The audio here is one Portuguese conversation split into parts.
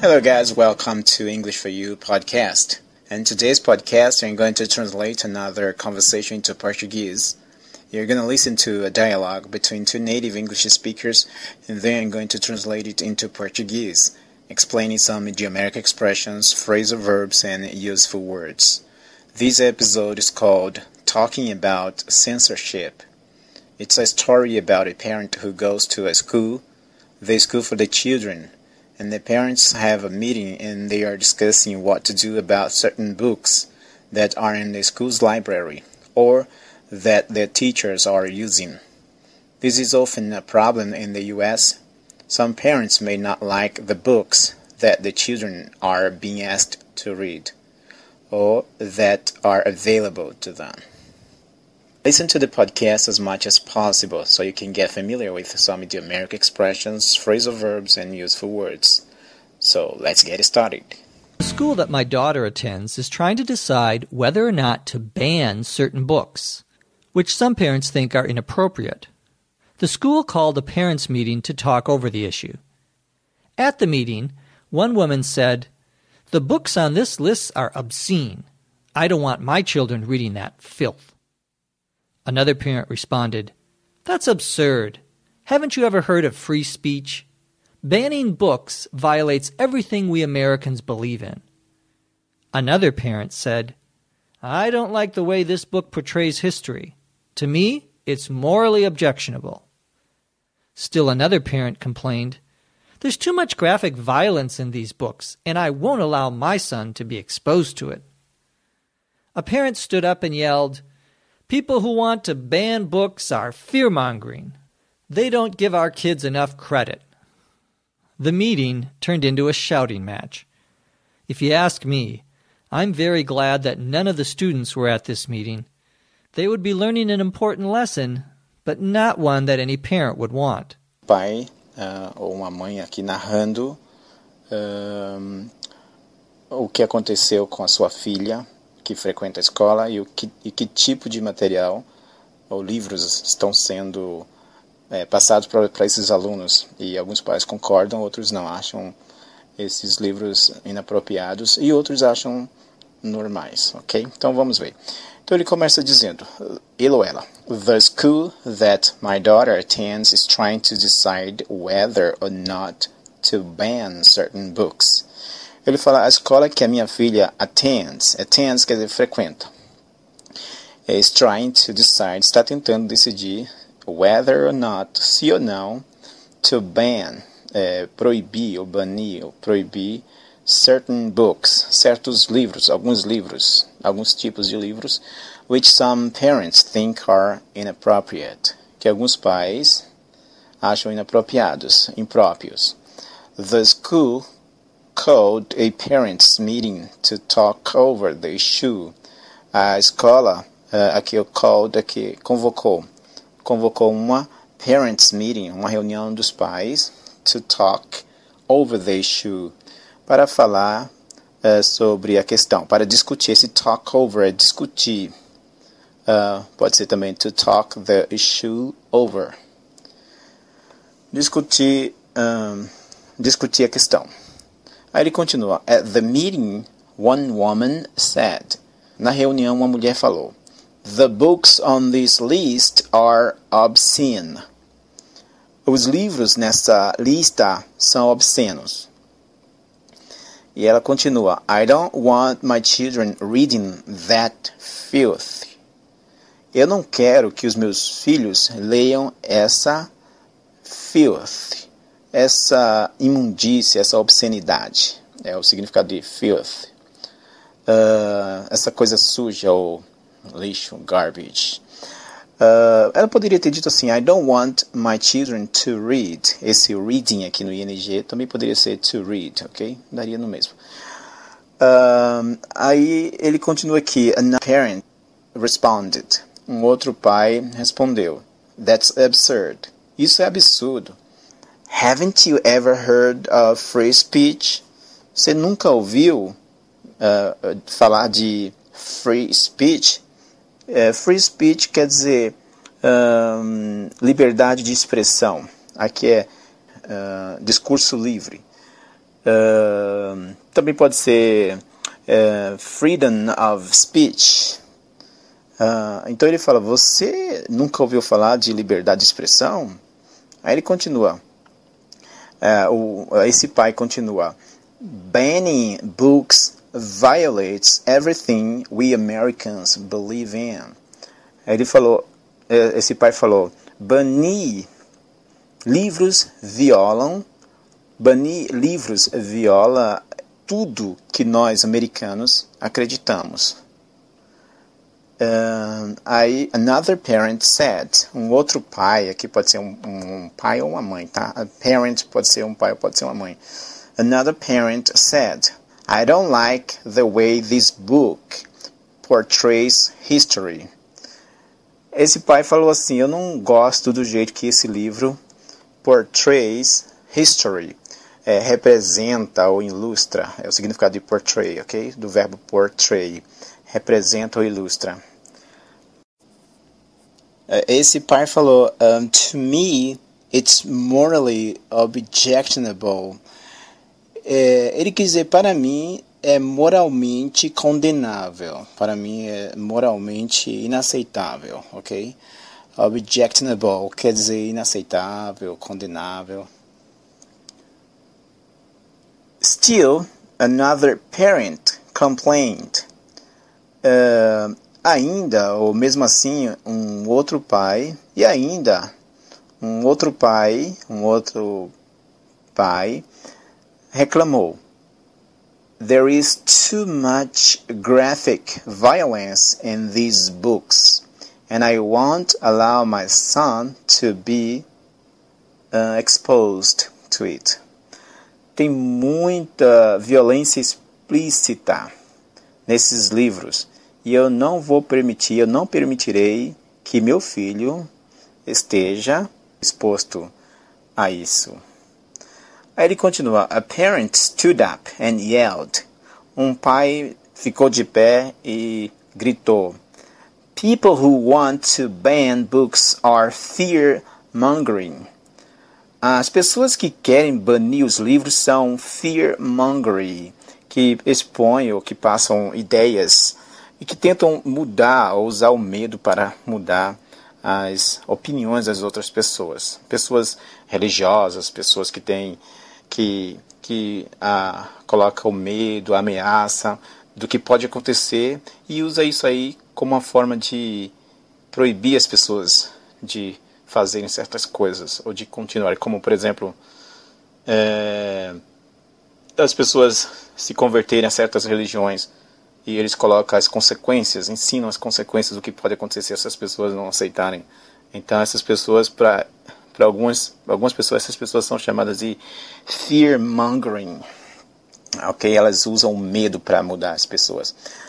Hello guys, welcome to English for You podcast. And today's podcast, I'm going to translate another conversation into Portuguese. You're going to listen to a dialogue between two native English speakers, and then I'm going to translate it into Portuguese, explaining some idiomatic expressions, phrasal verbs, and useful words. This episode is called Talking About Censorship. It's a story about a parent who goes to a school, the school for the children, and the parents have a meeting and they are discussing what to do about certain books that are in the school's library or that the teachers are using. This is often a problem in the US. Some parents may not like the books that the children are being asked to read or that are available to them. Listen to the podcast as much as possible so you can get familiar with some idiomatic expressions, phrasal verbs, and useful words. So let's get started. The school that my daughter attends is trying to decide whether or not to ban certain books, which some parents think are inappropriate. The school called a parents' meeting to talk over the issue. At the meeting, one woman said, "The books on this list are obscene. I don't want my children reading that filth." Another parent responded, "That's absurd. Haven't you ever heard of free speech? Banning books violates everything we Americans believe in." Another parent said, "I don't like the way this book portrays history. To me, it's morally objectionable." Still another parent complained, "There's too much graphic violence in these books, and I won't allow my son to be exposed to it." A parent stood up and yelled, "People who want to ban books are fear-mongering. They don't give our kids enough credit." The meeting turned into a shouting match. If you ask me, I'm very glad that none of the students were at this meeting. They would be learning an important lesson, but not one that any parent would want. Pai ou uma mãe aqui narrando o que aconteceu com a sua filha que frequenta a escola e que tipo de material ou livros estão sendo passados para esses alunos. E alguns pais concordam, outros não, acham esses livros inapropriados e outros acham normais, ok? Então vamos ver. Então ele começa dizendo, ele ou ela, "The school that my daughter attends is trying to decide whether or not to ban certain books." Ele fala, a escola que a minha filha attends quer dizer frequenta, is trying to decide, está tentando decidir, whether or not, se ou não, to ban, proibir ou banir, ou proibir, certain books, certos livros, alguns tipos de livros, which some parents think are inappropriate, que alguns pais acham inapropriados, impróprios. The school called a parents' meeting to talk over the issue. A escola, aqui o called, aqui convocou uma parents' meeting, uma reunião dos pais, to talk over the issue, para falar sobre a questão, para discutir. Esse talk over é discutir. Pode ser também to talk the issue over. Discutir a questão. Aí ele continua. At the meeting, one woman said. Na reunião, uma mulher falou. The books on this list are obscene. Os livros nessa lista são obscenos. E ela continua. I don't want my children reading that filth. Eu não quero que os meus filhos leiam essa filth. Essa imundícia, essa obscenidade, é o significado de filth, essa coisa suja ou lixo, garbage. Ela poderia ter dito assim, I don't want my children to read. Esse reading aqui no ING também poderia ser to read, ok? Daria no mesmo. Aí ele continua aqui, a parent responded. Um outro pai respondeu, that's absurd. Isso é absurdo. Haven't you ever heard of free speech? Você nunca ouviu falar de free speech? Free speech quer dizer liberdade de expressão. Aqui é discurso livre. Também pode ser freedom of speech. Então ele fala, você nunca ouviu falar de liberdade de expressão? Aí ele continua, esse pai continua, banning books violates everything we Americans believe in. Aí ele falou, esse pai falou, banir livros viola tudo que nós americanos acreditamos. Aí, another parent said, outro pai, aqui pode ser um pai ou uma mãe, tá? A parent pode ser um pai ou pode ser uma mãe. Another parent said, I don't like the way this book portrays history. Esse pai falou assim, eu não gosto do jeito que esse livro portrays history. Representa ou ilustra, é o significado de portray, ok? Do verbo portray. Representa ou ilustra. Esse pai falou, to me, it's morally objectionable. Ele quis dizer, para mim, é moralmente condenável. Para mim, é moralmente inaceitável, ok? Objectionable quer dizer inaceitável, condenável. Still, another parent complained. Ainda, ou mesmo assim, um outro pai reclamou. There is too much graphic violence in these books, and I won't allow my son to be exposed to it. Tem muita violência explícita nesses livros, e eu não permitirei que meu filho esteja exposto a isso. Aí ele continua, a parent stood up and yelled. Um pai ficou de pé e gritou, people who want to ban books are fear-mongering. As pessoas que querem banir os livros são fear-mongering, que expõem ou que passam ideias e que tentam mudar ou usar o medo para mudar as opiniões das outras pessoas. Pessoas religiosas, pessoas que têm colocam o medo, a ameaça do que pode acontecer e usa isso aí como uma forma de proibir as pessoas de fazerem certas coisas ou de continuar. Como, por exemplo, as pessoas se converterem a certas religiões e eles colocam as consequências, ensinam as consequências do que pode acontecer se essas pessoas não aceitarem. Então, essas pessoas, para algumas pessoas, essas pessoas são chamadas de fear-mongering. Ok? Elas usam o medo para mudar as pessoas.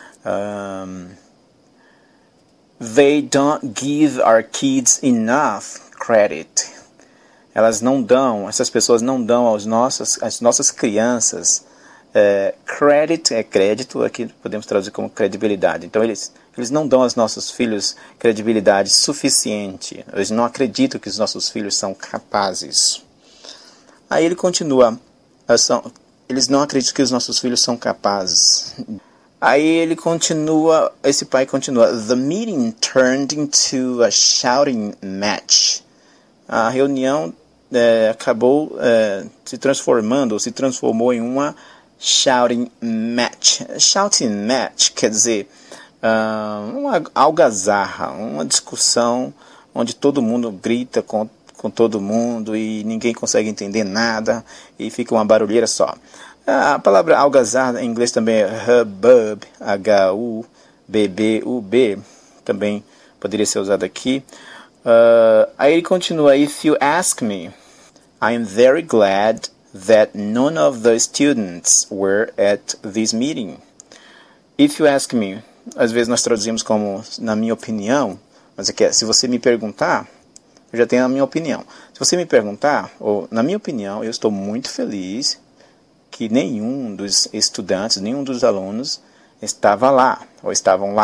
They don't give our kids enough credit. Essas pessoas não dão às nossas crianças credit, crédito, aqui podemos traduzir como credibilidade. Então eles não dão aos nossos filhos credibilidade suficiente. Eles não acreditam que os nossos filhos são capazes. Aí ele continua, eles não acreditam que os nossos filhos são capazes. Aí ele continua, esse pai continua, the meeting turned into a shouting match. A reunião acabou se transformou em uma shouting match. Shouting match quer dizer uma algazarra, uma discussão onde todo mundo grita com todo mundo e ninguém consegue entender nada e fica uma barulheira só. A palavra algazarra em inglês também é hubbub, H-U-B-B-U-B, também poderia ser usado aqui. Aí ele continua, if you ask me, I'm very glad that none of the students were at this meeting. If you ask me, às vezes nós traduzimos como na minha opinião, mas aqui se você me perguntar, eu já tenho a minha opinião. Se você me perguntar, ou na minha opinião, eu estou muito feliz que nenhum dos estudantes, nenhum dos alunos estavam lá.